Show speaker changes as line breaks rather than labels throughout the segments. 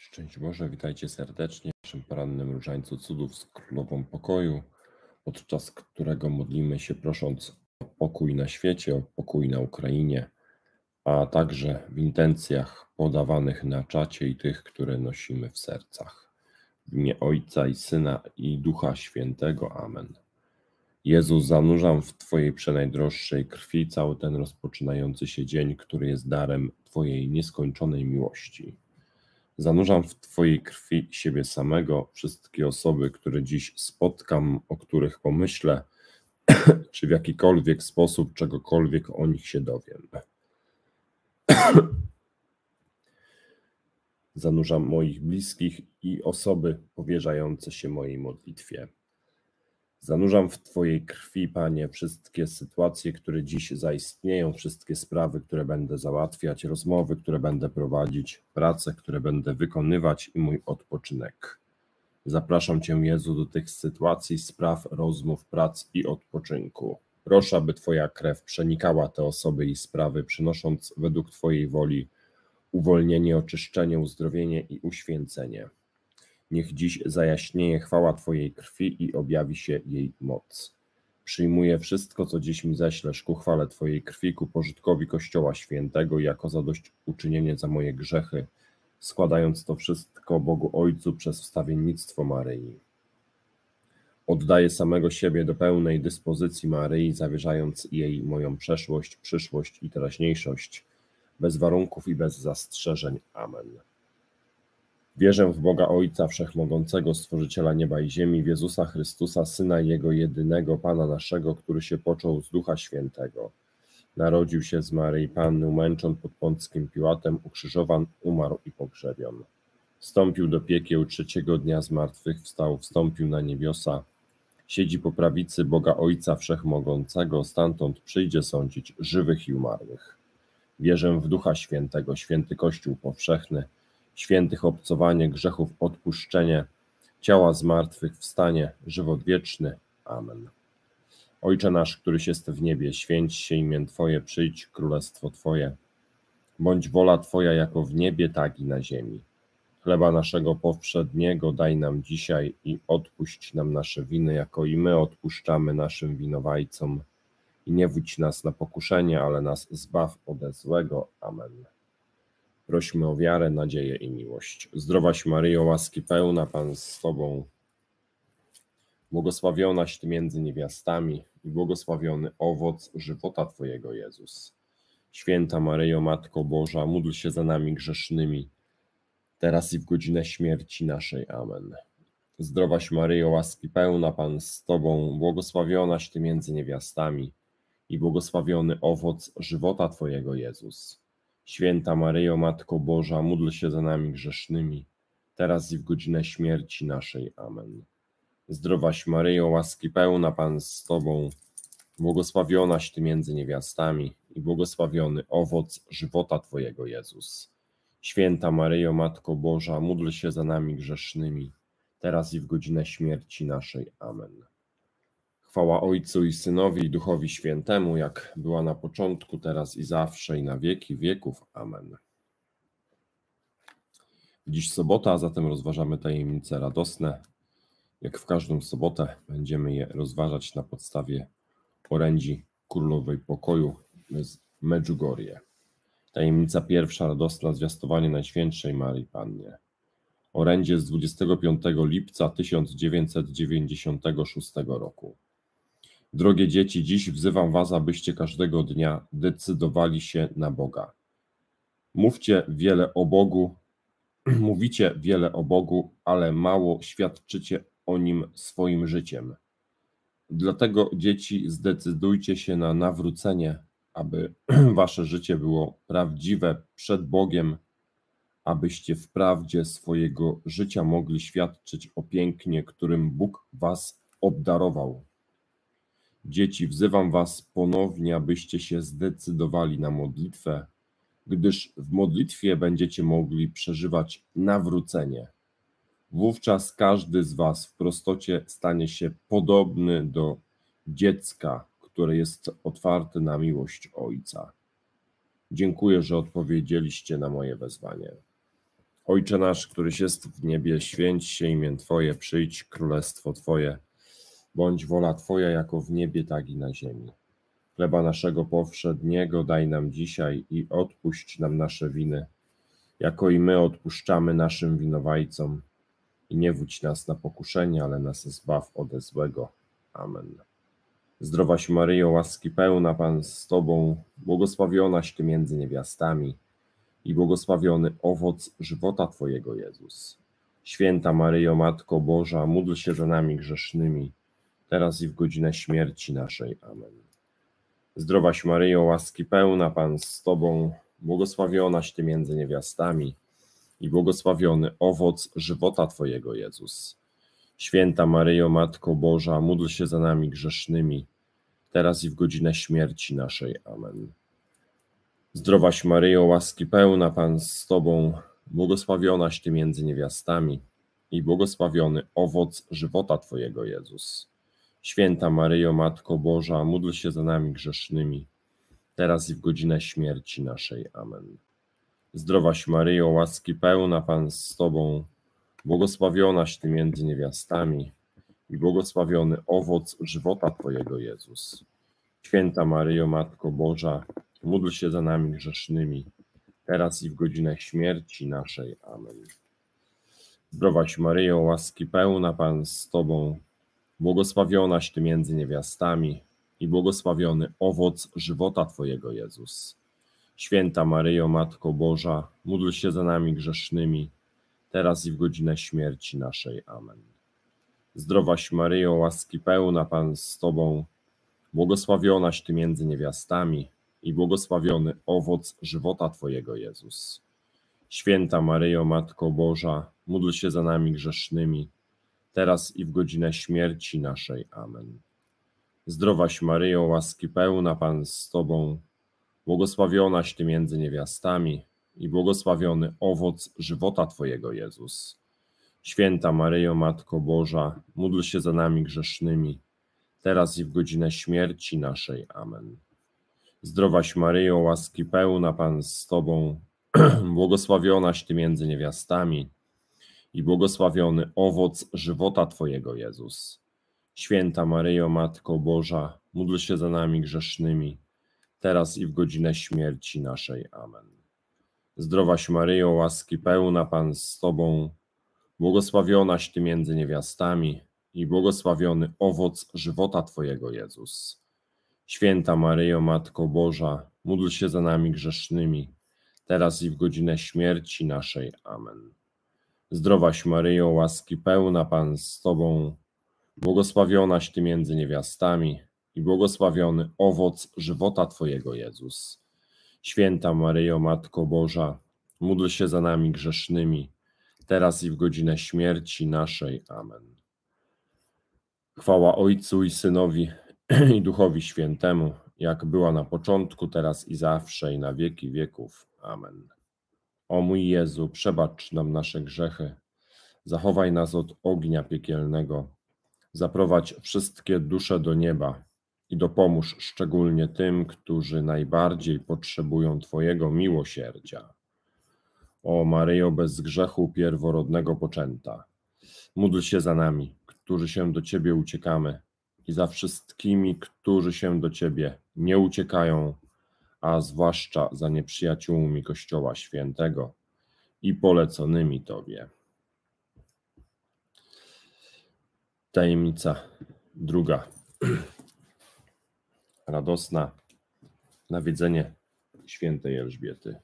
Szczęść Boże, witajcie serdecznie w naszym porannym różańcu cudów z Królową Pokoju, podczas którego modlimy się prosząc o pokój na świecie, o pokój na Ukrainie, a także w intencjach podawanych na czacie i tych, które nosimy w sercach. W imię Ojca i Syna i Ducha Świętego. Amen. Jezu, zanurzam w Twojej przenajdroższej krwi cały ten rozpoczynający się dzień, który jest darem Twojej nieskończonej miłości. Zanurzam w Twojej krwi siebie samego, wszystkie osoby, które dziś spotkam, o których pomyślę, czy w jakikolwiek sposób czegokolwiek o nich się dowiem. Zanurzam moich bliskich i osoby powierzające się mojej modlitwie. Zanurzam w Twojej krwi, Panie, wszystkie sytuacje, które dziś zaistnieją, wszystkie sprawy, które będę załatwiać, rozmowy, które będę prowadzić, prace, które będę wykonywać i mój odpoczynek. Zapraszam Cię, Jezu, do tych sytuacji, spraw, rozmów, prac i odpoczynku. Proszę, aby Twoja krew przenikała te osoby i sprawy, przynosząc według Twojej woli uwolnienie, oczyszczenie, uzdrowienie i uświęcenie. Niech dziś zajaśnieje chwała Twojej krwi i objawi się jej moc. Przyjmuję wszystko, co dziś mi ześlesz ku chwale Twojej krwi, ku pożytkowi Kościoła Świętego, jako zadośćuczynienie za moje grzechy, składając to wszystko Bogu Ojcu przez wstawiennictwo Maryi. Oddaję samego siebie do pełnej dyspozycji Maryi, zawierzając jej moją przeszłość, przyszłość i teraźniejszość, bez warunków i bez zastrzeżeń. Amen. Wierzę w Boga Ojca Wszechmogącego, Stworzyciela nieba i ziemi, w Jezusa Chrystusa, Syna Jego jedynego, Pana naszego, który się począł z Ducha Świętego. Narodził się z Maryi Panny, umęczon pod Pąckim Piłatem, ukrzyżowan, umarł i pogrzebion. Wstąpił do piekieł, trzeciego dnia zmartwychwstał, wstąpił na niebiosa, siedzi po prawicy Boga Ojca Wszechmogącego, stamtąd przyjdzie sądzić żywych i umarłych. Wierzę w Ducha Świętego, święty Kościół powszechny, świętych obcowanie, grzechów odpuszczenie, ciała zmartwychwstanie, żywot wieczny. Amen. Ojcze nasz, któryś jest w niebie, święć się imię Twoje, przyjdź królestwo Twoje. Bądź wola Twoja jako w niebie, tak i na ziemi. Chleba naszego powszedniego daj nam dzisiaj i odpuść nam nasze winy, jako i my odpuszczamy naszym winowajcom. I nie wódź nas na pokuszenie, ale nas zbaw ode złego. Amen. Prośmy o wiarę, nadzieję i miłość. Zdrowaś Maryjo, łaski pełna, Pan z Tobą. Błogosławionaś Ty między niewiastami i błogosławiony owoc żywota Twojego, Jezus. Święta Maryjo, Matko Boża, módl się za nami grzesznymi, teraz i w godzinę śmierci naszej. Amen. Zdrowaś Maryjo, łaski pełna, Pan z Tobą, błogosławionaś Ty między niewiastami i błogosławiony owoc żywota Twojego, Jezus. Święta Maryjo, Matko Boża, módl się za nami grzesznymi, teraz i w godzinę śmierci naszej. Amen. Zdrowaś Maryjo, łaski pełna, Pan z Tobą, błogosławionaś Ty między niewiastami i błogosławiony owoc żywota Twojego, Jezus. Święta Maryjo, Matko Boża, módl się za nami grzesznymi, teraz i w godzinę śmierci naszej. Amen. Chwała Ojcu i Synowi i Duchowi Świętemu, jak była na początku, teraz i zawsze, i na wieki wieków. Amen. Dziś sobota, a zatem rozważamy tajemnice radosne. Jak w każdą sobotę będziemy je rozważać na podstawie orędzi Królowej Pokoju z Medjugorje. Tajemnica pierwsza, radosna, zwiastowanie Najświętszej Maryi Pannie. Orędzie z 25 lipca 1996 roku. Drogie dzieci, dziś wzywam was, abyście każdego dnia decydowali się na Boga. Mówicie wiele o Bogu, ale mało świadczycie o Nim swoim życiem. Dlatego, dzieci, zdecydujcie się na nawrócenie, aby wasze życie było prawdziwe przed Bogiem, abyście w prawdzie swojego życia mogli świadczyć o pięknie, którym Bóg was obdarował. Dzieci, wzywam was ponownie, abyście się zdecydowali na modlitwę, gdyż w modlitwie będziecie mogli przeżywać nawrócenie. Wówczas każdy z was w prostocie stanie się podobny do dziecka, które jest otwarte na miłość Ojca. Dziękuję, że odpowiedzieliście na moje wezwanie. Ojcze nasz, któryś jest w niebie, święć się imię Twoje, przyjdź królestwo Twoje. Bądź wola Twoja jako w niebie, tak i na ziemi. Chleba naszego powszedniego daj nam dzisiaj i odpuść nam nasze winy, jako i my odpuszczamy naszym winowajcom. I nie wódź nas na pokuszenie, ale nas zbaw ode złego. Amen. Zdrowaś Maryjo, łaski pełna, Pan z Tobą, błogosławionaś Ty między niewiastami i błogosławiony owoc żywota Twojego, Jezus. Święta Maryjo, Matko Boża, módl się za nami grzesznymi, teraz i w godzinę śmierci naszej. Amen. Zdrowaś Maryjo, łaski pełna, Pan z Tobą, błogosławionaś Ty między niewiastami i błogosławiony owoc żywota Twojego, Jezus. Święta Maryjo, Matko Boża, módl się za nami grzesznymi, teraz i w godzinę śmierci naszej. Amen. Zdrowaś Maryjo, łaski pełna, Pan z Tobą, błogosławionaś Ty między niewiastami i błogosławiony owoc żywota Twojego, Jezus. Święta Maryjo, Matko Boża, módl się za nami grzesznymi, teraz i w godzinę śmierci naszej. Amen. Zdrowaś Maryjo, łaski pełna, Pan z Tobą, błogosławionaś Ty między niewiastami i błogosławiony owoc żywota Twojego, Jezus. Święta Maryjo, Matko Boża, módl się za nami grzesznymi, teraz i w godzinę śmierci naszej. Amen. Zdrowaś Maryjo, łaski pełna, Pan z Tobą, błogosławionaś Ty między niewiastami i błogosławiony owoc żywota Twojego, Jezus. Święta Maryjo, Matko Boża, módl się za nami grzesznymi, teraz i w godzinę śmierci naszej. Amen. Zdrowaś Maryjo, łaski pełna, Pan z Tobą, błogosławionaś Ty między niewiastami i błogosławiony owoc żywota Twojego, Jezus. Święta Maryjo, Matko Boża, módl się za nami grzesznymi, teraz i w godzinę śmierci naszej. Amen. Zdrowaś Maryjo, łaski pełna, Pan z Tobą, błogosławionaś Ty między niewiastami i błogosławiony owoc żywota Twojego, Jezus. Święta Maryjo, Matko Boża, módl się za nami grzesznymi, teraz i w godzinę śmierci naszej. Amen. Zdrowaś Maryjo, łaski pełna, Pan z Tobą, błogosławionaś Ty między niewiastami i błogosławiony owoc żywota Twojego, Jezus. Święta Maryjo, Matko Boża, módl się za nami grzesznymi, teraz i w godzinę śmierci naszej. Amen. Zdrowaś Maryjo, łaski pełna, Pan z Tobą, błogosławionaś Ty między niewiastami i błogosławiony owoc żywota Twojego, Jezus. Święta Maryjo, Matko Boża, módl się za nami grzesznymi, teraz i w godzinę śmierci naszej. Amen. Zdrowaś Maryjo, łaski pełna, Pan z Tobą, błogosławionaś Ty między niewiastami i błogosławiony owoc żywota Twojego, Jezus. Święta Maryjo, Matko Boża, módl się za nami grzesznymi, teraz i w godzinę śmierci naszej. Amen. Chwała Ojcu i Synowi i Duchowi Świętemu, jak była na początku, teraz i zawsze, i na wieki wieków. Amen. O mój Jezu, przebacz nam nasze grzechy, zachowaj nas od ognia piekielnego, zaprowadź wszystkie dusze do nieba i dopomóż szczególnie tym, którzy najbardziej potrzebują Twojego miłosierdzia. O Maryjo, bez grzechu pierworodnego poczęta, módl się za nami, którzy się do Ciebie uciekamy, i za wszystkimi, którzy się do Ciebie nie uciekają, a zwłaszcza za nieprzyjaciółmi Kościoła Świętego i poleconymi Tobie. Tajemnica druga. Radosna. Nawiedzenie świętej Elżbiety.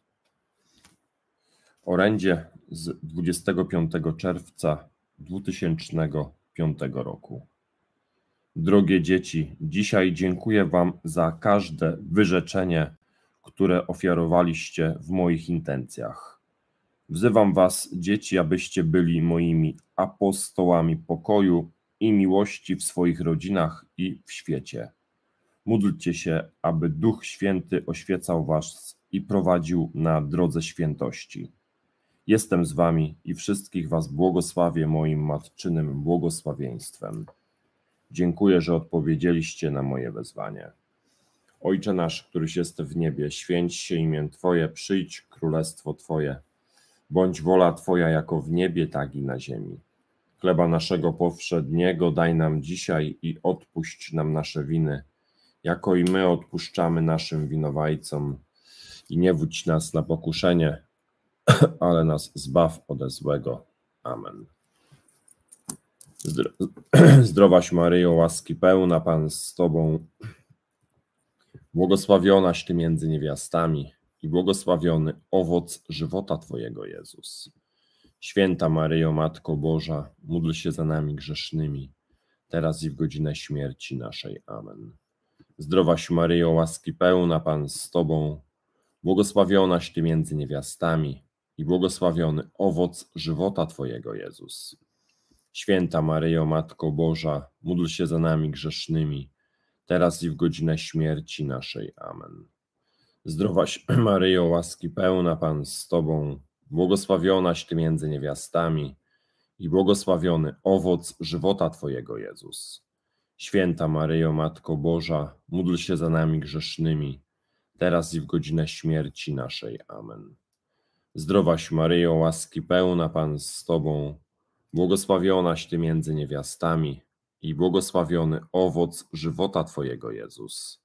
Orędzie z 25 czerwca 2005 roku. Drogie dzieci, dzisiaj dziękuję Wam za każde wyrzeczenie, które ofiarowaliście w moich intencjach. Wzywam Was, dzieci, abyście byli moimi apostołami pokoju i miłości w swoich rodzinach i w świecie. Módlcie się, aby Duch Święty oświecał Was i prowadził na drodze świętości. Jestem z Wami i wszystkich Was błogosławię moim matczynym błogosławieństwem. Dziękuję, że odpowiedzieliście na moje wezwanie. Ojcze nasz, któryś jest w niebie, święć się imię Twoje, przyjdź królestwo Twoje. Bądź wola Twoja jako w niebie, tak i na ziemi. Chleba naszego powszedniego daj nam dzisiaj i odpuść nam nasze winy, jako i my odpuszczamy naszym winowajcom. I nie wódź nas na pokuszenie, ale nas zbaw ode złego. Amen. Zdrowaś Maryjo, łaski pełna, Pan z Tobą, błogosławionaś Ty między niewiastami i błogosławiony owoc żywota Twojego, Jezus. Święta Maryjo, Matko Boża, módl się za nami grzesznymi, teraz i w godzinę śmierci naszej. Amen. Zdrowaś Maryjo, łaski pełna, Pan z Tobą, błogosławionaś Ty między niewiastami i błogosławiony owoc żywota Twojego, Jezus. Święta Maryjo, Matko Boża, módl się za nami grzesznymi, teraz i w godzinę śmierci naszej. Amen. Zdrowaś Maryjo, łaski pełna, Pan z Tobą, błogosławionaś Ty między niewiastami i błogosławiony owoc żywota Twojego, Jezus. Święta Maryjo, Matko Boża, módl się za nami grzesznymi, teraz i w godzinę śmierci naszej. Amen. Zdrowaś Maryjo, łaski pełna, Pan z Tobą, błogosławionaś Ty między niewiastami i błogosławiony owoc żywota Twojego, Jezus.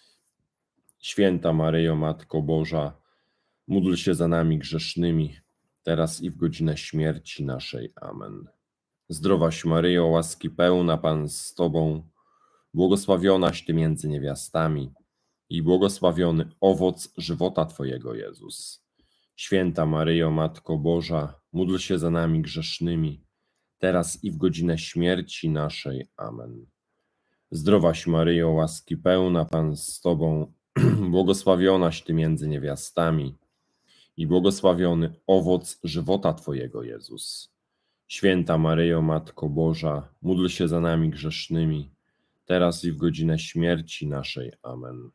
Święta Maryjo, Matko Boża, módl się za nami grzesznymi, teraz i w godzinę śmierci naszej. Amen. Zdrowaś Maryjo, łaski pełna, Pan z Tobą, błogosławionaś Ty między niewiastami i błogosławiony owoc żywota Twojego, Jezus. Święta Maryjo, Matko Boża, módl się za nami grzesznymi, teraz i w godzinę śmierci naszej. Amen. Zdrowaś Maryjo, łaski pełna, Pan z Tobą, błogosławionaś Ty między niewiastami i błogosławiony owoc żywota Twojego, Jezus. Święta Maryjo, Matko Boża, módl się za nami grzesznymi, teraz i w godzinę śmierci naszej. Amen.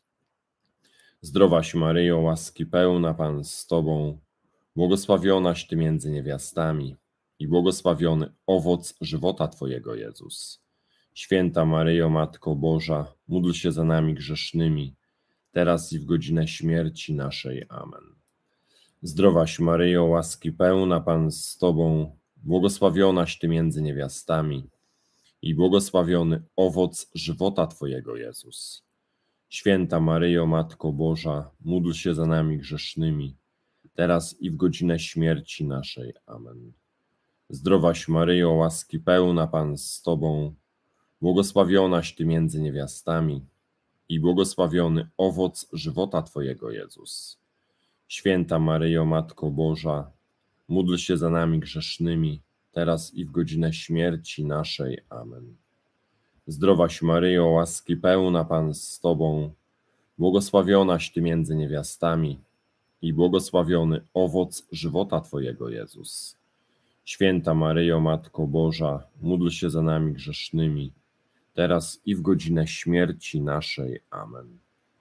Zdrowaś Maryjo, łaski pełna, Pan z Tobą, błogosławionaś Ty między niewiastami i błogosławiony owoc żywota Twojego, Jezus. Święta Maryjo, Matko Boża, módl się za nami grzesznymi, teraz i w godzinę śmierci naszej. Amen. Zdrowaś Maryjo, łaski pełna, Pan z Tobą, błogosławionaś Ty między niewiastami i błogosławiony owoc żywota Twojego, Jezus. Święta Maryjo, Matko Boża, módl się za nami grzesznymi, teraz i w godzinę śmierci naszej. Amen. Zdrowaś Maryjo, łaski pełna, Pan z Tobą, błogosławionaś Ty między niewiastami i błogosławiony owoc żywota Twojego, Jezus. Święta Maryjo, Matko Boża, módl się za nami grzesznymi, teraz i w godzinę śmierci naszej. Amen. Zdrowaś Maryjo, łaski pełna, Pan z Tobą, błogosławionaś Ty między niewiastami i błogosławiony owoc żywota Twojego, Jezus. Święta Maryjo, Matko Boża, módl się za nami grzesznymi, teraz i w godzinę śmierci naszej. Amen.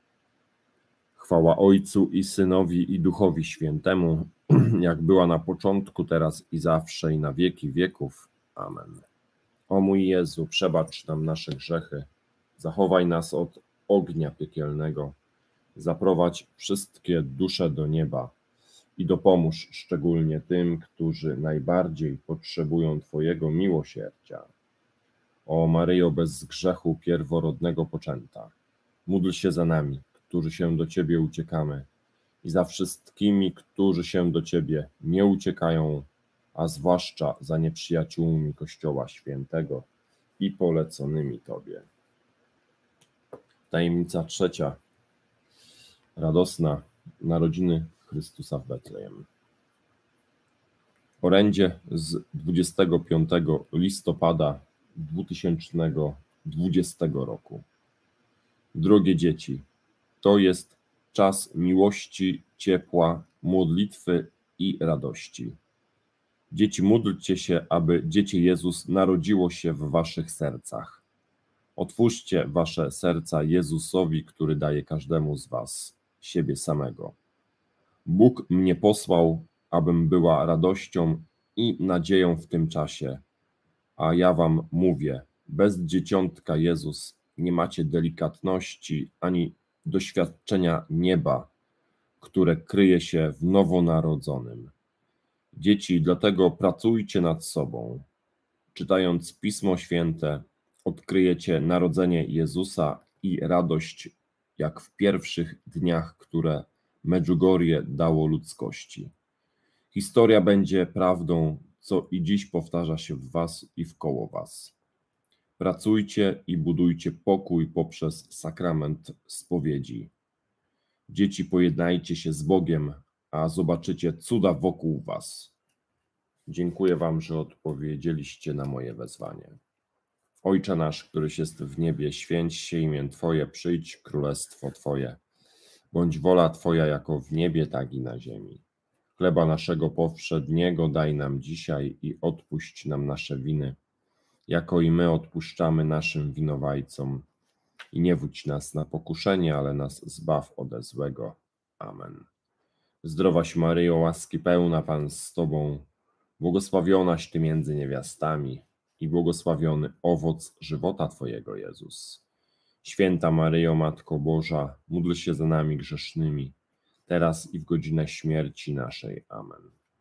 Chwała Ojcu i Synowi i Duchowi Świętemu, jak była na początku, teraz i zawsze, i na wieki wieków. Amen. O mój Jezu, przebacz nam nasze grzechy, zachowaj nas od ognia piekielnego, zaprowadź wszystkie dusze do nieba i dopomóż szczególnie tym, którzy najbardziej potrzebują Twojego miłosierdzia. O Maryjo bez grzechu pierworodnego poczęta, módl się za nami, którzy się do Ciebie uciekamy, i za wszystkimi, którzy się do Ciebie nie uciekają, a zwłaszcza za nieprzyjaciółmi Kościoła Świętego i poleconymi Tobie. Tajemnica trzecia. Radosna narodziny Chrystusa w Betlejem. Orędzie z 25 listopada 2020 roku. Drogie dzieci, to jest czas miłości, ciepła, modlitwy i radości. Dzieci, módlcie się, aby Dziecię Jezus narodziło się w waszych sercach. Otwórzcie wasze serca Jezusowi, który daje każdemu z was siebie samego. Bóg mnie posłał, abym była radością i nadzieją w tym czasie. A ja wam mówię, bez dzieciątka Jezus nie macie delikatności ani doświadczenia nieba, które kryje się w nowonarodzonym. Dzieci, dlatego pracujcie nad sobą. Czytając Pismo Święte, odkryjecie narodzenie Jezusa i radość, jak w pierwszych dniach, które Medjugorje dało ludzkości. Historia będzie prawdą, co i dziś powtarza się w was i wkoło was. Pracujcie i budujcie pokój poprzez sakrament spowiedzi. Dzieci, pojednajcie się z Bogiem, a zobaczycie cuda wokół was. Dziękuję wam, że odpowiedzieliście na moje wezwanie. Ojcze nasz, któryś jest w niebie, święć się imię Twoje, przyjdź królestwo Twoje. Bądź wola Twoja jako w niebie, tak i na ziemi. Chleba naszego powszedniego daj nam dzisiaj i odpuść nam nasze winy, jako i my odpuszczamy naszym winowajcom. I nie wódź nas na pokuszenie, ale nas zbaw ode złego. Amen. Zdrowaś Maryjo, łaski pełna, Pan z Tobą, błogosławionaś Ty między niewiastami i błogosławiony owoc żywota Twojego, Jezus. Święta Maryjo, Matko Boża, módl się za nami grzesznymi, teraz i w godzinę śmierci naszej. Amen.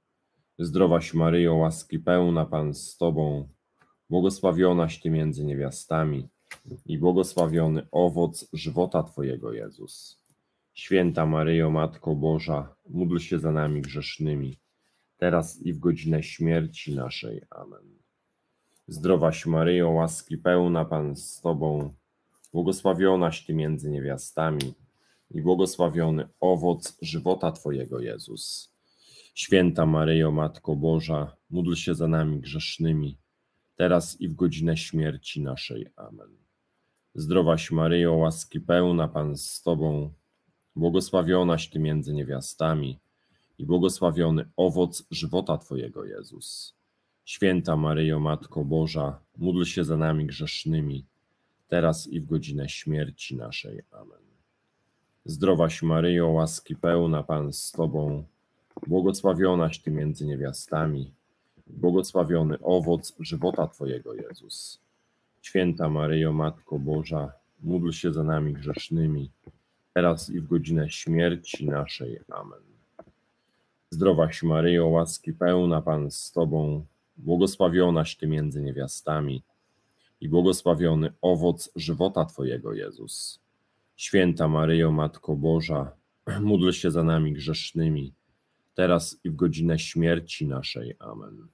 Zdrowaś Maryjo, łaski pełna, Pan z Tobą, błogosławionaś Ty między niewiastami i błogosławiony owoc żywota Twojego, Jezus. Święta Maryjo, Matko Boża, módl się za nami grzesznymi, teraz i w godzinę śmierci naszej. Amen. Zdrowaś Maryjo, łaski pełna, Pan z Tobą, błogosławionaś Ty między niewiastami i błogosławiony owoc żywota Twojego, Jezus. Święta Maryjo, Matko Boża, módl się za nami grzesznymi, teraz i w godzinę śmierci naszej. Amen. Zdrowaś Maryjo, łaski pełna, Pan z Tobą, błogosławionaś Ty między niewiastami i błogosławiony owoc żywota Twojego, Jezus. Święta Maryjo, Matko Boża, módl się za nami grzesznymi, teraz i w godzinę śmierci naszej. Amen. Zdrowaś Maryjo, łaski pełna, Pan z Tobą, błogosławionaś Ty między niewiastami, błogosławiony owoc żywota Twojego, Jezus. Święta Maryjo, Matko Boża, módl się za nami grzesznymi, teraz i w godzinę śmierci naszej. Amen. Zdrowaś Maryjo, łaski pełna, Pan z Tobą, błogosławionaś Ty między niewiastami i błogosławiony owoc żywota Twojego, Jezus. Święta Maryjo, Matko Boża, módl się za nami grzesznymi, teraz i w godzinę śmierci naszej. Amen.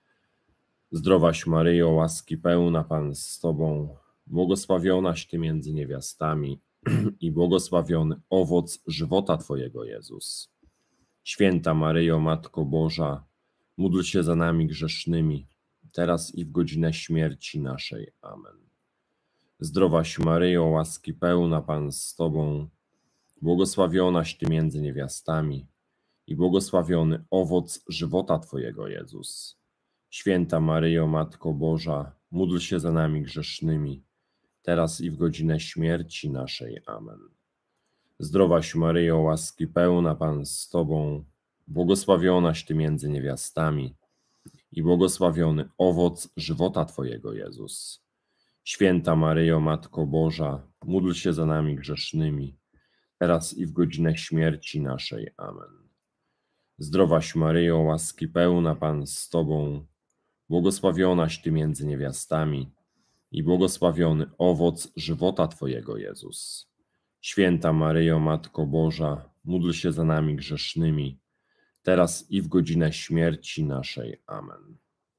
Zdrowaś Maryjo, łaski pełna, Pan z Tobą, błogosławionaś Ty między niewiastami i błogosławiony owoc żywota Twojego, Jezus. Święta Maryjo, Matko Boża, módl się za nami grzesznymi, teraz i w godzinę śmierci naszej. Amen. Zdrowaś Maryjo, łaski pełna, Pan z Tobą, błogosławionaś Ty między niewiastami i błogosławiony owoc żywota Twojego, Jezus. Święta Maryjo, Matko Boża, módl się za nami grzesznymi, teraz i w godzinę śmierci naszej. Amen. Zdrowaś Maryjo, łaski pełna, Pan z Tobą, błogosławionaś Ty między niewiastami i błogosławiony owoc żywota Twojego, Jezus. Święta Maryjo, Matko Boża, módl się za nami grzesznymi, teraz i w godzinę śmierci naszej. Amen. Zdrowaś Maryjo, łaski pełna, Pan z Tobą, błogosławionaś Ty między niewiastami i błogosławiony owoc żywota Twojego, Jezus. Święta Maryjo, Matko Boża, módl się za nami grzesznymi, teraz i w godzinę śmierci naszej. Amen.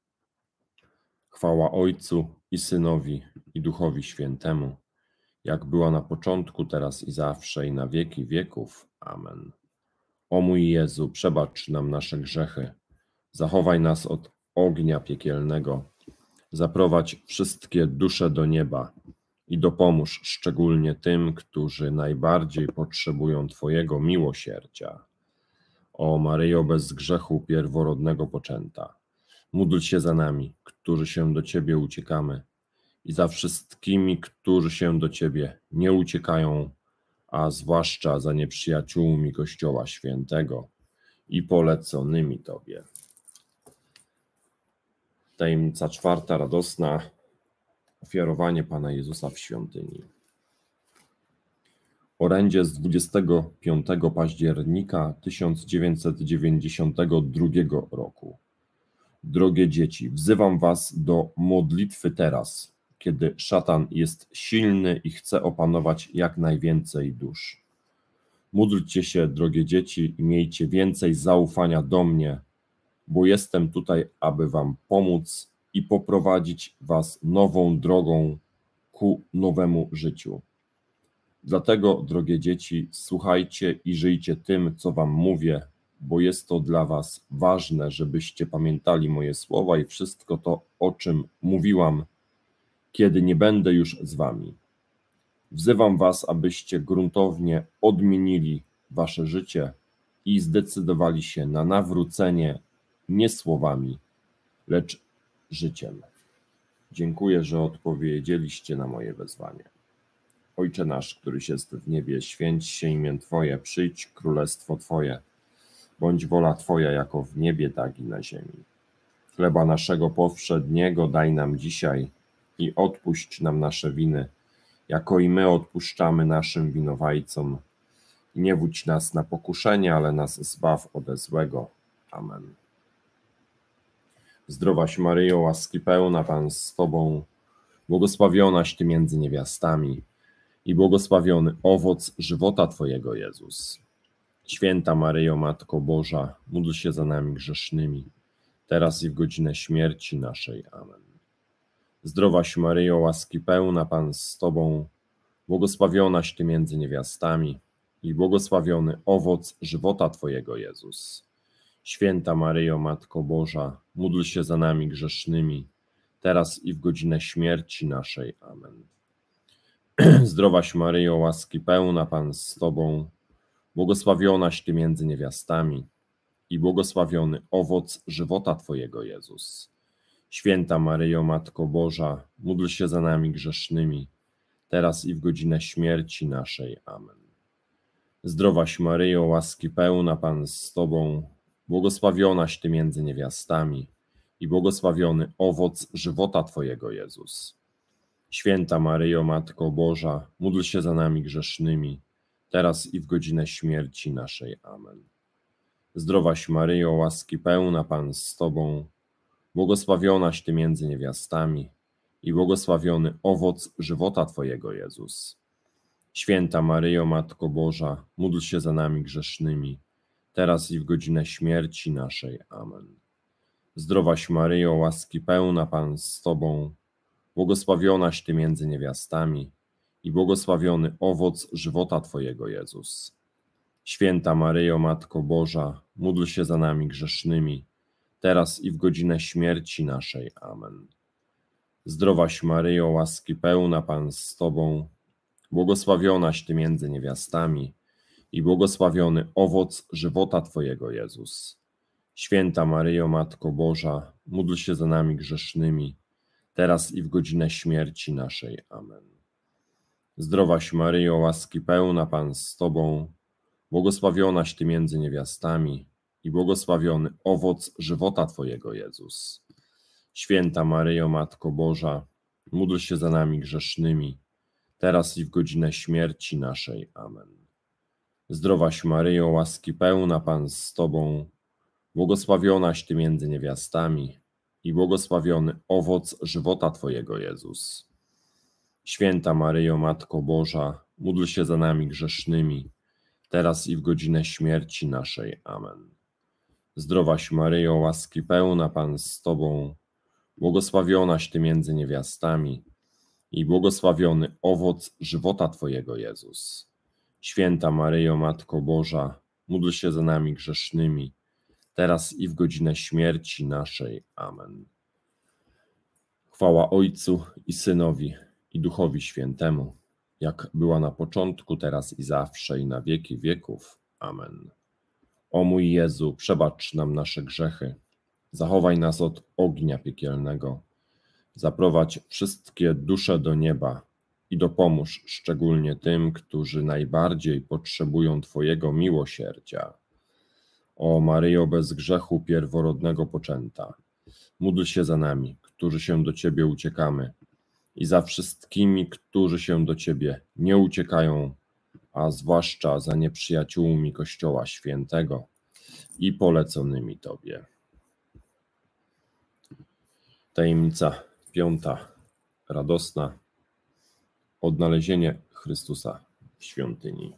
Chwała Ojcu i Synowi i Duchowi Świętemu, jak była na początku, teraz i zawsze, i na wieki wieków. Amen. O mój Jezu, przebacz nam nasze grzechy, zachowaj nas od ognia piekielnego, zaprowadź wszystkie dusze do nieba i dopomóż szczególnie tym, którzy najbardziej potrzebują Twojego miłosierdzia. O Maryjo bez grzechu pierworodnego poczęta, módl się za nami, którzy się do Ciebie uciekamy, i za wszystkimi, którzy się do Ciebie nie uciekają, a zwłaszcza za nieprzyjaciółmi Kościoła Świętego i poleconymi Tobie. Tajemnica czwarta, radosna, ofiarowanie Pana Jezusa w świątyni. Orędzie z 25 października 1992 roku. Drogie dzieci, wzywam was do modlitwy teraz, kiedy szatan jest silny i chce opanować jak najwięcej dusz. Módlcie się, drogie dzieci, i miejcie więcej zaufania do mnie, bo jestem tutaj, aby wam pomóc i poprowadzić was nową drogą ku nowemu życiu. Dlatego, drogie dzieci, słuchajcie i żyjcie tym, co wam mówię, bo jest to dla was ważne, żebyście pamiętali moje słowa i wszystko to, o czym mówiłam, kiedy nie będę już z wami. Wzywam was, abyście gruntownie odmienili wasze życie i zdecydowali się na nawrócenie nie słowami, lecz życiem. Dziękuję, że odpowiedzieliście na moje wezwanie. Ojcze nasz, któryś jest w niebie, święć się imię Twoje, przyjdź królestwo Twoje, bądź wola Twoja jako w niebie, tak i na ziemi. Chleba naszego powszedniego daj nam dzisiaj i odpuść nam nasze winy, jako i my odpuszczamy naszym winowajcom. I nie wódź nas na pokuszenie, ale nas zbaw ode złego. Amen. Zdrowaś Maryjo, łaski pełna, Pan z Tobą, błogosławionaś Ty między niewiastami i błogosławiony owoc żywota Twojego, Jezus. Święta Maryjo, Matko Boża, módl się za nami grzesznymi, teraz i w godzinę śmierci naszej. Amen. Zdrowaś Maryjo, łaski pełna, Pan z Tobą, błogosławionaś Ty między niewiastami i błogosławiony owoc żywota Twojego, Jezus. Święta Maryjo, Matko Boża, módl się za nami grzesznymi, teraz i w godzinę śmierci naszej. Amen. Zdrowaś Maryjo, łaski pełna, Pan z Tobą, błogosławionaś Ty między niewiastami i błogosławiony owoc żywota Twojego, Jezus. Święta Maryjo, Matko Boża, módl się za nami grzesznymi, teraz i w godzinę śmierci naszej. Amen. Zdrowaś Maryjo, łaski pełna, Pan z Tobą, błogosławionaś Ty między niewiastami i błogosławiony owoc żywota Twojego, Jezus. Święta Maryjo, Matko Boża, módl się za nami grzesznymi, teraz i w godzinę śmierci naszej. Amen. Zdrowaś Maryjo, łaski pełna, Pan z Tobą, błogosławionaś Ty między niewiastami i błogosławiony owoc żywota Twojego, Jezus. Święta Maryjo, Matko Boża, módl się za nami grzesznymi, teraz i w godzinę śmierci naszej. Amen. Zdrowaś Maryjo, łaski pełna, Pan z Tobą, błogosławionaś Ty między niewiastami i błogosławiony owoc żywota Twojego, Jezus. Święta Maryjo, Matko Boża, módl się za nami grzesznymi, teraz i w godzinę śmierci naszej. Amen. Zdrowaś Maryjo, łaski pełna, Pan z Tobą, błogosławionaś Ty między niewiastami i błogosławiony owoc żywota Twojego, Jezus. Święta Maryjo, Matko Boża, módl się za nami grzesznymi, teraz i w godzinę śmierci naszej. Amen. Zdrowaś Maryjo, łaski pełna, Pan z Tobą, błogosławionaś Ty między niewiastami i błogosławiony owoc żywota Twojego, Jezus. Święta Maryjo, Matko Boża, módl się za nami grzesznymi, teraz i w godzinę śmierci naszej. Amen. Zdrowaś Maryjo, łaski pełna, Pan z Tobą, błogosławionaś Ty między niewiastami i błogosławiony owoc żywota Twojego, Jezus. Święta Maryjo, Matko Boża, módl się za nami grzesznymi, teraz i w godzinę śmierci naszej. Amen. Zdrowaś Maryjo, łaski pełna, Pan z Tobą, błogosławionaś Ty między niewiastami i błogosławiony owoc żywota Twojego, Jezus. Święta Maryjo, Matko Boża, módl się za nami grzesznymi, teraz i w godzinę śmierci naszej. Amen. Chwała Ojcu i Synowi, i Duchowi Świętemu, jak była na początku, teraz i zawsze, i na wieki wieków. Amen. O mój Jezu, przebacz nam nasze grzechy, zachowaj nas od ognia piekielnego, zaprowadź wszystkie dusze do nieba i dopomóż szczególnie tym, którzy najbardziej potrzebują Twojego miłosierdzia. O Maryjo bez grzechu pierworodnego poczęta, módl się za nami, którzy się do Ciebie uciekamy, i za wszystkimi, którzy się do Ciebie nie uciekają, a zwłaszcza za nieprzyjaciółmi Kościoła Świętego i poleconymi Tobie. Tajemnica 5. Radosna. Odnalezienie Chrystusa w świątyni.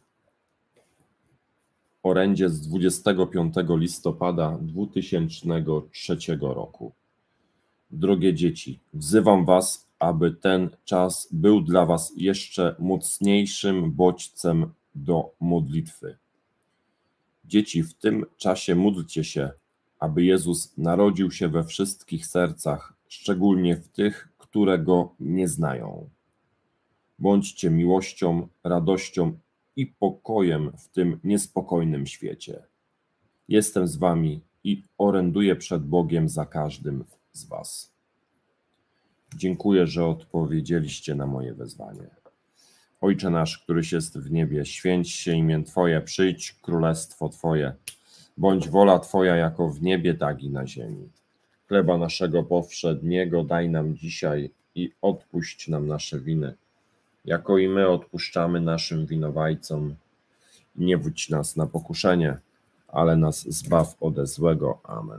Orędzie z 25 listopada 2003 roku. Drogie dzieci, wzywam Was, aby ten czas był dla Was jeszcze mocniejszym bodźcem do modlitwy. Dzieci, w tym czasie módlcie się, aby Jezus narodził się we wszystkich sercach, szczególnie w tych, które Go nie znają. Bądźcie miłością, radością i pokojem w tym niespokojnym świecie. Jestem z Wami i oręduję przed Bogiem za każdym z Was. Dziękuję, że odpowiedzieliście na moje wezwanie. Ojcze nasz, któryś jest w niebie, święć się imię Twoje, przyjdź królestwo Twoje. Bądź wola Twoja jako w niebie, tak i na ziemi. Chleba naszego powszedniego daj nam dzisiaj i odpuść nam nasze winy, jako i my odpuszczamy naszym winowajcom. Nie wódź nas na pokuszenie, ale nas zbaw ode złego. Amen.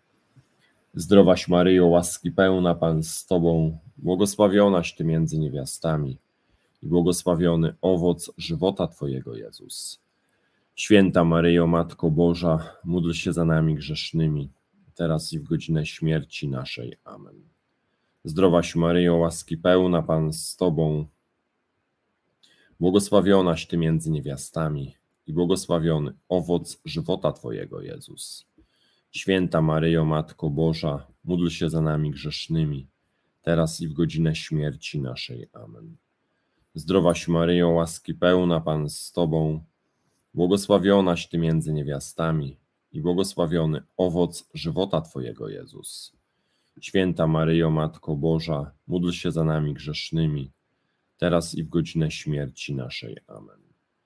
Zdrowaś Maryjo, łaski pełna, Pan z Tobą, błogosławionaś Ty między niewiastami i błogosławiony owoc żywota Twojego, Jezus. Święta Maryjo, Matko Boża, módl się za nami grzesznymi, teraz i w godzinę śmierci naszej. Amen. Zdrowaś Maryjo, łaski pełna, Pan z Tobą, błogosławionaś Ty między niewiastami i błogosławiony owoc żywota Twojego, Jezus. Święta Maryjo, Matko Boża, módl się za nami grzesznymi, teraz i w godzinę śmierci naszej. Amen. Zdrowaś Maryjo, łaski pełna, Pan z Tobą, błogosławionaś Ty między niewiastami i błogosławiony owoc żywota Twojego, Jezus. Święta Maryjo, Matko Boża, módl się za nami grzesznymi, teraz i w godzinę śmierci naszej. Amen.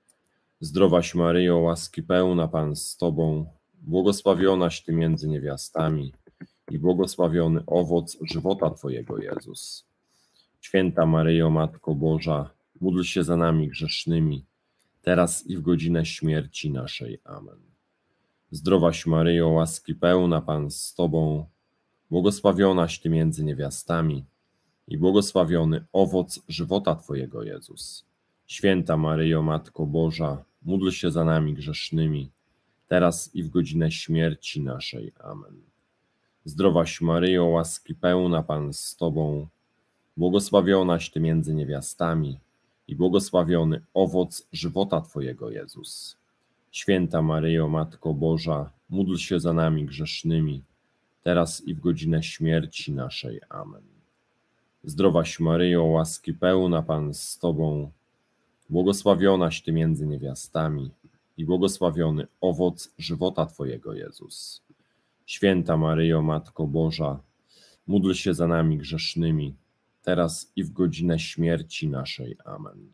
Zdrowaś Maryjo, łaski pełna, Pan z Tobą, błogosławionaś Ty między niewiastami i błogosławiony owoc żywota Twojego, Jezus. Święta Maryjo, Matko Boża, módl się za nami grzesznymi, teraz i w godzinę śmierci naszej. Amen. Zdrowaś Maryjo, łaski pełna, Pan z Tobą, błogosławionaś Ty między niewiastami i błogosławiony owoc żywota Twojego, Jezus. Święta Maryjo, Matko Boża, módl się za nami grzesznymi, teraz i w godzinę śmierci naszej. Amen. Zdrowaś Maryjo, łaski pełna, Pan z Tobą, błogosławionaś Ty między niewiastami i błogosławiony owoc żywota Twojego, Jezus. Święta Maryjo, Matko Boża, módl się za nami grzesznymi, teraz i w godzinę śmierci naszej. Amen. Zdrowaś Maryjo, łaski pełna, Pan z Tobą, błogosławionaś Ty między niewiastami i błogosławiony owoc żywota Twojego, Jezus. Święta Maryjo, Matko Boża, módl się za nami grzesznymi, teraz i w godzinę śmierci naszej. Amen.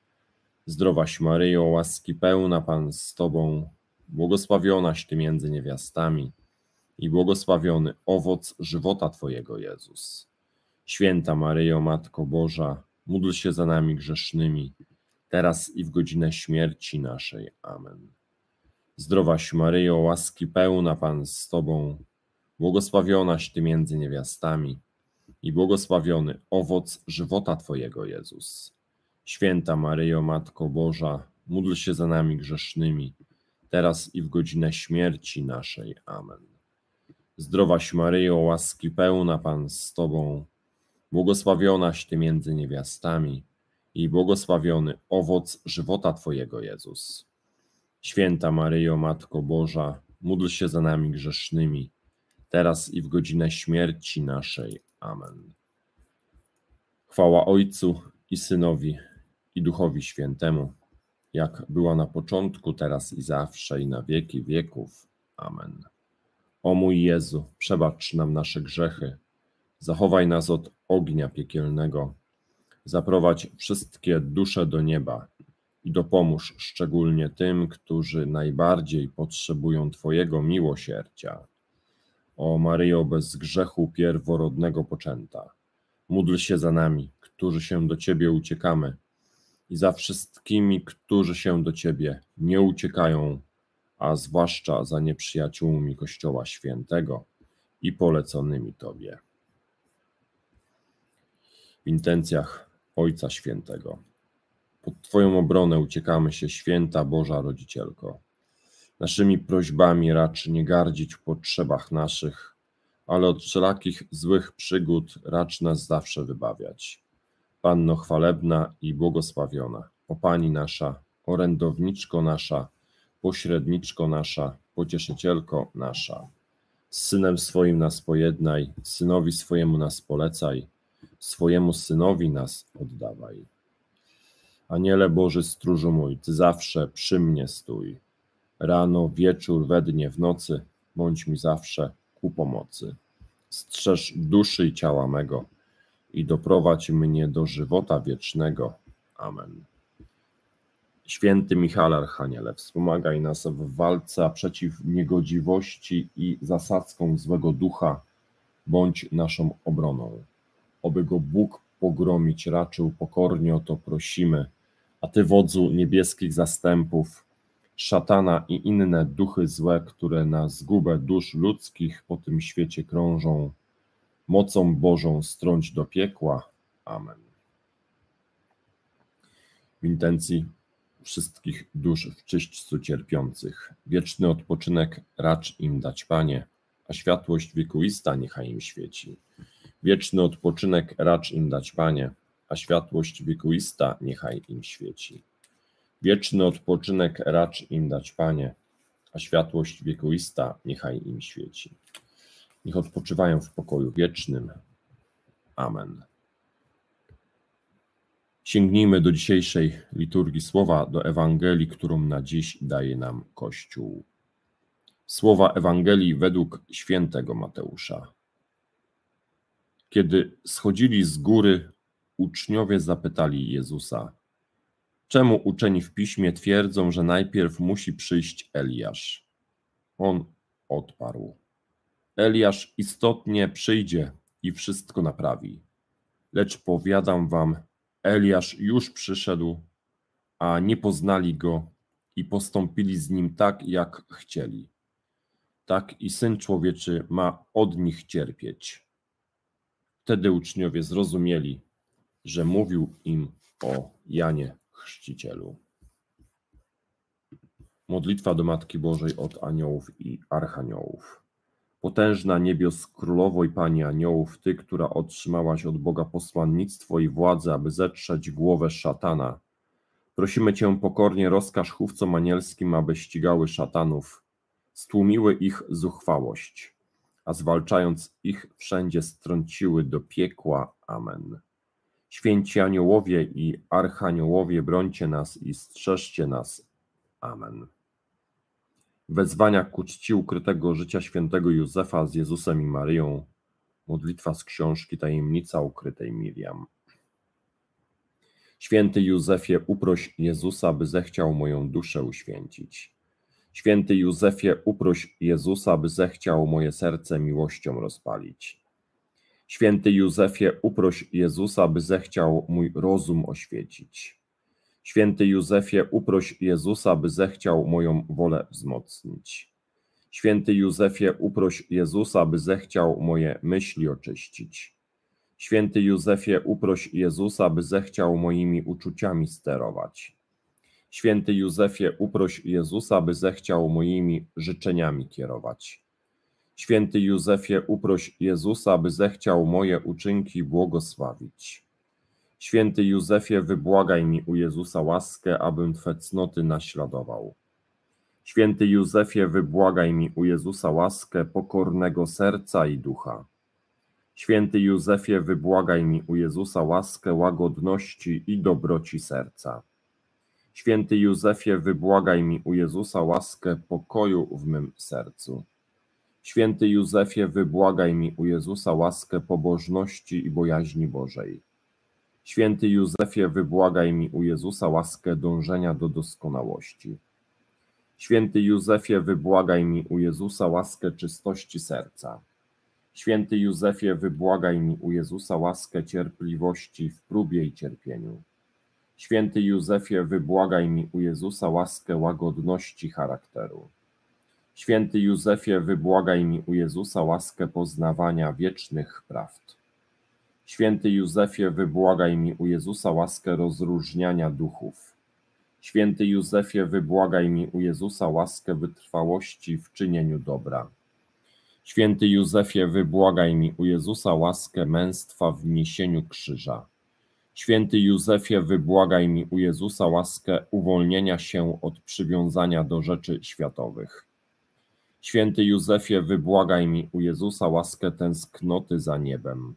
Zdrowaś Maryjo, łaski pełna, Pan z Tobą, błogosławionaś Ty między niewiastami i błogosławiony owoc żywota Twojego, Jezus. Święta Maryjo, Matko Boża, módl się za nami grzesznymi, teraz i w godzinę śmierci naszej. Amen. Zdrowaś Maryjo, łaski pełna, Pan z Tobą, błogosławionaś Ty między niewiastami i błogosławiony owoc żywota Twojego, Jezus. Święta Maryjo, Matko Boża, módl się za nami grzesznymi, teraz i w godzinę śmierci naszej. Amen. Zdrowaś Maryjo, łaski pełna, Pan z Tobą, błogosławionaś Ty między niewiastami i błogosławiony owoc żywota Twojego, Jezus. Święta Maryjo, Matko Boża, módl się za nami grzesznymi, teraz i w godzinę śmierci naszej. Amen. Chwała Ojcu i Synowi i Duchowi Świętemu, jak była na początku, teraz i zawsze, i na wieki wieków. Amen. O mój Jezu, przebacz nam nasze grzechy, zachowaj nas od ognia piekielnego, zaprowadź wszystkie dusze do nieba i dopomóż szczególnie tym, którzy najbardziej potrzebują Twojego miłosierdzia. O Maryjo, bez grzechu pierworodnego poczęta, módl się za nami, którzy się do Ciebie uciekamy i za wszystkimi, którzy się do Ciebie nie uciekają, a zwłaszcza za nieprzyjaciółmi Kościoła Świętego i poleconymi Tobie. W intencjach Ojca Świętego. Pod Twoją obronę uciekamy się, Święta Boża Rodzicielko. Naszymi prośbami racz nie gardzić w potrzebach naszych, ale od wszelakich złych przygód racz nas zawsze wybawiać. Panno chwalebna i błogosławiona, o Pani nasza, orędowniczko nasza, pośredniczko nasza, pocieszycielko nasza. Z Synem swoim nas pojednaj, Synowi swojemu nas polecaj, swojemu Synowi nas oddawaj. Aniele Boży stróżu mój, Ty zawsze przy mnie stój. Rano, wieczór, we dnie, w nocy, bądź mi zawsze ku pomocy. Strzeż duszy i ciała mego i doprowadź mnie do żywota wiecznego. Amen. Święty Michale Archaniele, wspomagaj nas w walce przeciw niegodziwości i zasadzkom złego ducha, bądź naszą obroną. Oby go Bóg pogromić raczył, pokornie o to prosimy, a Ty, wodzu niebieskich zastępów, szatana i inne duchy złe, które na zgubę dusz ludzkich po tym świecie krążą, mocą Bożą strąć do piekła. Amen. W intencji wszystkich dusz w czyśćcu cierpiących, wieczny odpoczynek racz im dać, Panie, a światłość wiekuista niechaj im świeci. Wieczny odpoczynek racz im dać, Panie, a światłość wiekuista niechaj im świeci. Wieczny odpoczynek racz im dać, Panie, a światłość wiekuista niechaj im świeci. Niech odpoczywają w pokoju wiecznym. Amen. Sięgnijmy do dzisiejszej liturgii słowa, do Ewangelii, którą na dziś daje nam Kościół. Słowa Ewangelii według świętego Mateusza. Kiedy schodzili z góry, uczniowie zapytali Jezusa: czemu uczeni w piśmie twierdzą, że najpierw musi przyjść Eliasz? On odparł: Eliasz istotnie przyjdzie i wszystko naprawi. Lecz powiadam wam, Eliasz już przyszedł, a nie poznali go i postąpili z nim tak, jak chcieli. Tak i Syn Człowieczy ma od nich cierpieć. Wtedy uczniowie zrozumieli, że mówił im o Janie Chrzcicielu. Modlitwa do Matki Bożej od aniołów i archaniołów. Potężna niebios królowo i Pani aniołów, Ty, która otrzymałaś od Boga posłannictwo i władzę, aby zetrzeć głowę szatana, prosimy Cię pokornie, rozkaż chówcom anielskim, aby ścigały szatanów, stłumiły ich zuchwałość, a zwalczając ich wszędzie strąciły do piekła. Amen. Święci aniołowie i archaniołowie, brońcie nas i strzeżcie nas. Amen. Wezwania ku czci ukrytego życia świętego Józefa z Jezusem i Maryją. Modlitwa z książki Tajemnica ukrytej Miriam. Święty Józefie, uproś Jezusa, by zechciał moją duszę uświęcić. Święty Józefie, uproś Jezusa, by zechciał moje serce miłością rozpalić. Święty Józefie, uproś Jezusa, by zechciał mój rozum oświecić. Święty Józefie, uproś Jezusa, by zechciał moją wolę wzmocnić. Święty Józefie, uproś Jezusa, by zechciał moje myśli oczyścić. Święty Józefie, uproś Jezusa, by zechciał moimi uczuciami sterować. Święty Józefie, uproś Jezusa, by zechciał moimi życzeniami kierować. Święty Józefie, uproś Jezusa, by zechciał moje uczynki błogosławić. Święty Józefie, wybłagaj mi u Jezusa łaskę, abym Twe cnoty naśladował. Święty Józefie, wybłagaj mi u Jezusa łaskę pokornego serca i ducha. Święty Józefie, wybłagaj mi u Jezusa łaskę łagodności i dobroci serca. Święty Józefie, wybłagaj mi u Jezusa łaskę pokoju w mym sercu. Święty Józefie, wybłagaj mi u Jezusa łaskę pobożności i bojaźni Bożej. Święty Józefie, wybłagaj mi u Jezusa łaskę dążenia do doskonałości. Święty Józefie, wybłagaj mi u Jezusa łaskę czystości serca. Święty Józefie, wybłagaj mi u Jezusa łaskę cierpliwości w próbie i cierpieniu. Święty Józefie, wybłagaj mi u Jezusa łaskę łagodności charakteru. Święty Józefie, wybłagaj mi u Jezusa łaskę poznawania wiecznych prawd. Święty Józefie, wybłagaj mi u Jezusa łaskę rozróżniania duchów. Święty Józefie, wybłagaj mi u Jezusa łaskę wytrwałości w czynieniu dobra. Święty Józefie, wybłagaj mi u Jezusa łaskę męstwa w niesieniu krzyża. Święty Józefie, wybłagaj mi u Jezusa łaskę uwolnienia się od przywiązania do rzeczy światowych. Święty Józefie, wybłagaj mi u Jezusa łaskę tęsknoty za niebem.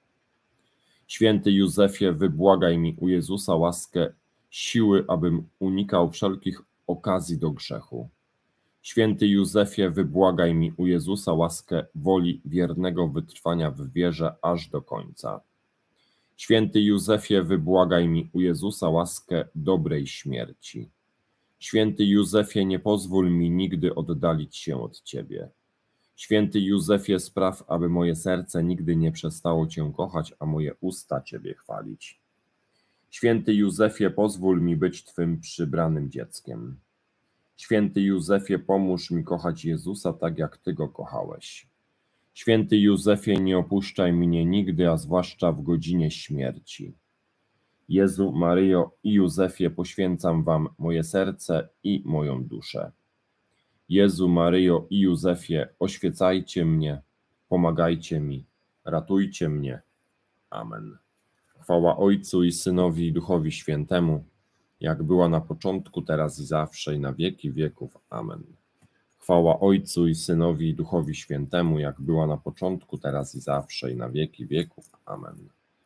Święty Józefie, wybłagaj mi u Jezusa łaskę siły, abym unikał wszelkich okazji do grzechu. Święty Józefie, wybłagaj mi u Jezusa łaskę woli wiernego wytrwania w wierze aż do końca. Święty Józefie, wybłagaj mi u Jezusa łaskę dobrej śmierci. Święty Józefie, nie pozwól mi nigdy oddalić się od Ciebie. Święty Józefie, spraw, aby moje serce nigdy nie przestało Cię kochać, a moje usta Ciebie chwalić. Święty Józefie, pozwól mi być Twym przybranym dzieckiem. Święty Józefie, pomóż mi kochać Jezusa tak, jak Ty Go kochałeś. Święty Józefie, nie opuszczaj mnie nigdy, a zwłaszcza w godzinie śmierci. Jezu, Maryjo i Józefie, poświęcam Wam moje serce i moją duszę. Jezu, Maryjo i Józefie, oświecajcie mnie, pomagajcie mi, ratujcie mnie. Amen. Chwała Ojcu i Synowi i Duchowi Świętemu, jak była na początku, teraz i zawsze, i na wieki wieków. Amen. Chwała Ojcu i Synowi i Duchowi Świętemu, jak była na początku, teraz i zawsze, i na wieki wieków. Amen.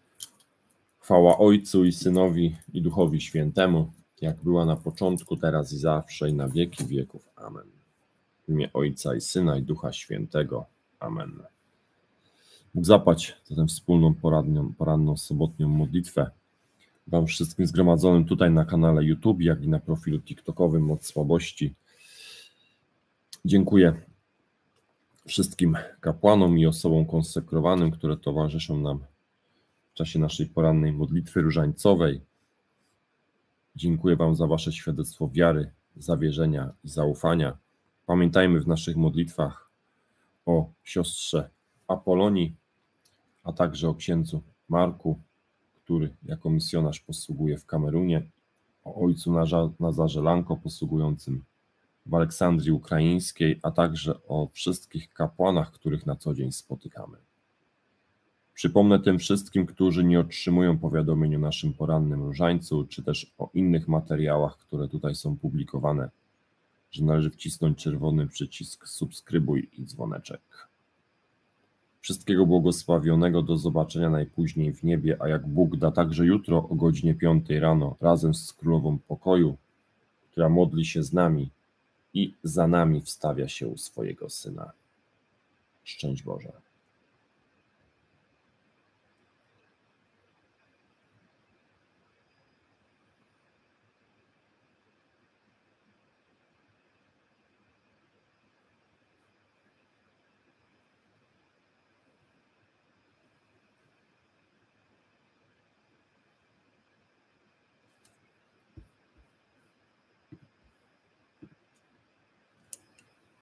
Chwała Ojcu i Synowi i Duchowi Świętemu, jak była na początku, teraz i zawsze, i na wieki wieków. Amen. W imię Ojca i Syna i Ducha Świętego. Amen. Bóg zapłać za tę wspólną poranną sobotnią modlitwę Wam wszystkim zgromadzonym tutaj na kanale YouTube, jak i na profilu TikTokowym Moc Słabości. Dziękuję wszystkim kapłanom i osobom konsekrowanym, które towarzyszą nam w czasie naszej porannej modlitwy różańcowej. Dziękuję Wam za Wasze świadectwo wiary, zawierzenia i zaufania. Pamiętajmy w naszych modlitwach o siostrze Apolonii, a także o księdzu Marku, który jako misjonarz posługuje w Kamerunie, o ojcu Nazarze Lanko posługującym w Aleksandrii Ukraińskiej, a także o wszystkich kapłanach, których na co dzień spotykamy. Przypomnę tym wszystkim, którzy nie otrzymują powiadomień o naszym porannym różańcu, czy też o innych materiałach, które tutaj są publikowane, że należy wcisnąć czerwony przycisk subskrybuj i dzwoneczek. Wszystkiego błogosławionego, do zobaczenia najpóźniej w niebie, a jak Bóg da, także jutro o godzinie 5 rano razem z Królową Pokoju, która modli się z nami i za nami wstawia się u swojego Syna. Szczęść Boże.